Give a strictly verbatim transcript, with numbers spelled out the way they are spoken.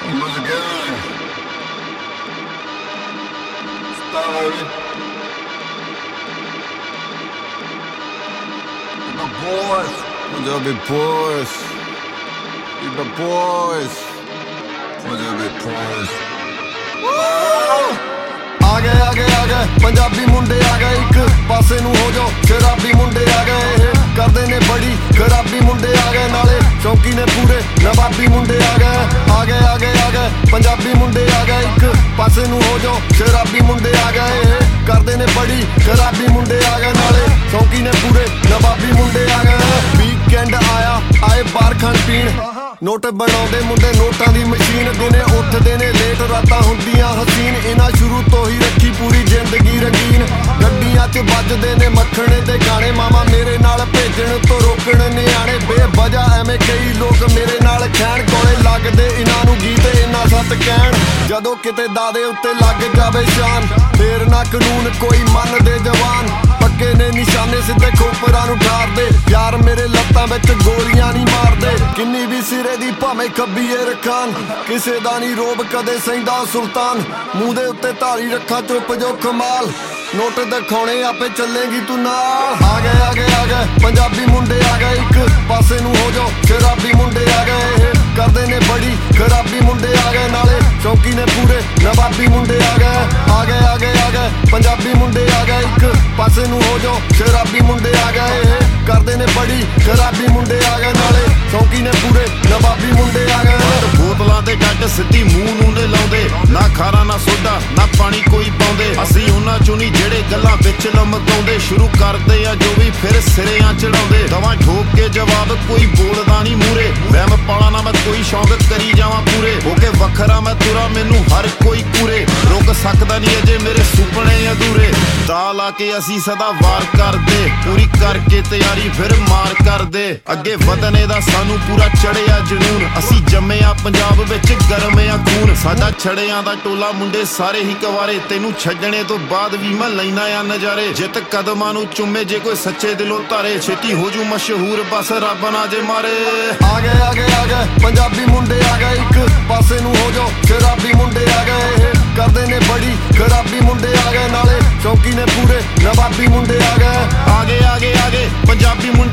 Once again, started. My boys, Punjabi boys, my boys, Punjabi boys. आ गए आ गए आ गए पंजाबी मुंडे आ गए एक पासे नू हो जाओ शराबी मुंडे आ गए करदे ने बड़ी खराबी मुंडे आ गए नाले चौंकी ने पूरे नवाबी मुंडे आ गए आ गए आ गए आ गए पंजाबी मुंडे आ गए एक पासे नू हो जाओ शराबी मुंडे आ गए करदे ने बड़ी खराबी मुंडे आ गए नाले चौंकी ने पूरे नवाबी मुंडे आ गए वीकेंड आया आए बार खान पीण नोट बनाउंदे मुंडे नोटां दी मशीन दिने उठदे ने लेट रातां हुंदियां हसीन इन्हां शुरू तो ही रखी पूरी जिंदगी रंगीन गड्डियां च बजदे ने मक्खणे ते गाने मामा मेरे नाल भेजण तो रोकण निआणे बेवजह एवें कई लोग मेरे नाल खैण कोले लगदे इन्हां नूं गीत इन्ना सत कहण जदों किते दादे उत्ते लग जावे शान फेर ना कानून कोई मनदे जवान पक्के ने निशाने सिद्धे खोपरां नूं ठारदे यार मेरे लत्तां विच गोलियां नहीं मारदे किन्नी भी सिरे दी भावें खब्बीए रखान किसे दा नहीं रोब कदे सहिंदा सुल्तान मूंह दे उत्ते धारी रखा चुप जो कमाल नोट दिखाने आपे चलेगी तू नाल आ गए आ गए आ गए पंजाबी मुंडे आ गए एक पासे नू हो जाओ शराबी मुंडे आ गए करदे ने बड़ी खराबी मुंडे आ गए नाले चौंकी ने पूरे नवाबी मुंडे आ गए आ गए आ गए आ गए पंजाबी मुंडे आ गए एक पासे नू हो जाओ शराबी मुंडे आ गए करदे ने बड़ी खराबी मुंडे आ गए नाले चौंकी ने पूरे नवाबी मुंडे आ गए बोतलां ते गड्ड सिੱਧੀ ਮੂੰਹ ਨੂੰ ਦੇ ਲਾਉਂਦੇ ਨਾ ਖਾਰਾ ਨਾ ਸੋਡਾ ਨਾ ਪਾਣੀ ਕੋਈ ਪਾਉਂਦੇ ਅਸੀਂ ਉਹਨਾਂ ਚੋਂ ਨਹੀਂ ਜਿਹੜੇ ਗੱਲਾਂ ਵਿੱਚ ਲਮਕਾਉਂਦੇ ਸ਼ੁਰੂ ਕਰਦੇ ਆ ਜੋ ਵੀ ਫਿਰ ਸਿਰਿਆਂ ਚੜਾਉਂਦੇ ਦਵਾਂ ਠੋਕ ਕੇ ਜਵਾਬ ਕੋਈ ਬੋਲਦਾ ਨਹੀਂ ਮੂਰੇ ਵਹਿਮ ਪਾਲਾ ਨਾ ਮੈਂ ਕੋਈ ਸ਼ੌਂਕ ਕਰੀ ਜਾਵਾਂ ਪੂਰੇ ਹੋ ਕੇ ਵੱਖਰਾ ਮੈਂ ਤੁਰਾ ਮੈਨੂੰ ਹਰ ਕੋਈ ਪੂਰੇ ਰੁਕ ਸਕਦਾ ਨਹੀਂ ਅਜੇ ਮੇਰੇ ਸੁਪਨੇ ਅਧੂਰੇ ਦਾ ਲਾ ਕੇ ਅਸੀਂ ਸਦਾ ਵਾਰ ਕਰਦੇ ਪੂਰੀ ਕਰਕੇ ਤਿਆਰੀ ਫਿਰ ਮਾਰ ਕਰਦੇ ਅੱਗੇ ਵਧਣੇ ਦਾ ਸਾਨੂੰ ਪੂਰਾ ਚੜਿਆ ਜਨੂਨ ਅਸੀਂ ਜੰਮੇ ਆ ਪੰਜਾਬ ਵਿੱਚ ਗਰਮ ਆ ਖੂਨ ਸਾਡਾ ਛੜਿਆਂ ਦਾ ਟੋਲਾ ਮੁੰਡੇ ਸਾਰੇ ਹੀ ਕਵਾਰੇ ਤੈਨੂੰ ਛੱਡਣੇ ਤੋਂ ਬਾਅਦ ਵੀ ਮੈਂ ਲੈਣਾ ਆ ਨਜ਼ਾਰੇ ਜਿੱਤ ਕਦਮਾਂ ਨੂੰ ਚੁੰਮੇ ਜੇ ਕੋਈ ਸੱਚੇ ਦਿਲੋਂ ਧਾਰੇ ਛੇਤੀ ਹੋ ਜੂ ਮਸ਼ਹੂਰ ਬਸ ਰੱਬ ਨਾ ਜੇ ਮਾਰੇ ਆ ਗਏ ਆ ਗਏ ਆ ਗਏ ਪੰਜਾਬੀ ਮੁੰਡੇ ਆ ਗਏ ਇੱਕ ਪਾਸੇ ਨੂੰ ਹੋ ਜਾਓ ਸ਼ਰਾਬੀ ਮੁੰਡੇ ਆ ਗਏ ਕਰਦੇ ਨੇ ਬੜੀ ਖਰਾਬੀ ਮੁੰਡੇ ਆ ਗਏ ਨਾਲੇ ਚੌਂਕੀ ਨੇ ਪੂਰੇ ਨਵਾਬੀ ਮੁੰਡੇ ਆ ਗਏ ਆ ਗਏ ਆ ਗਏ ਆ ਗਏ ਪੰਜਾਬੀ ਮੁੰਡੇ